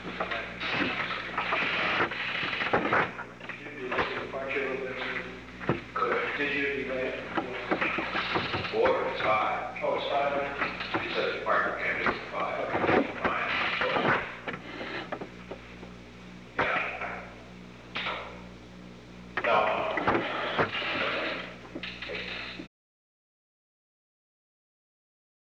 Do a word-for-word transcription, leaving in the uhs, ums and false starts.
Did you delay the departure a little bit? Good. Did you delay it? Water is high. Oh, it's five.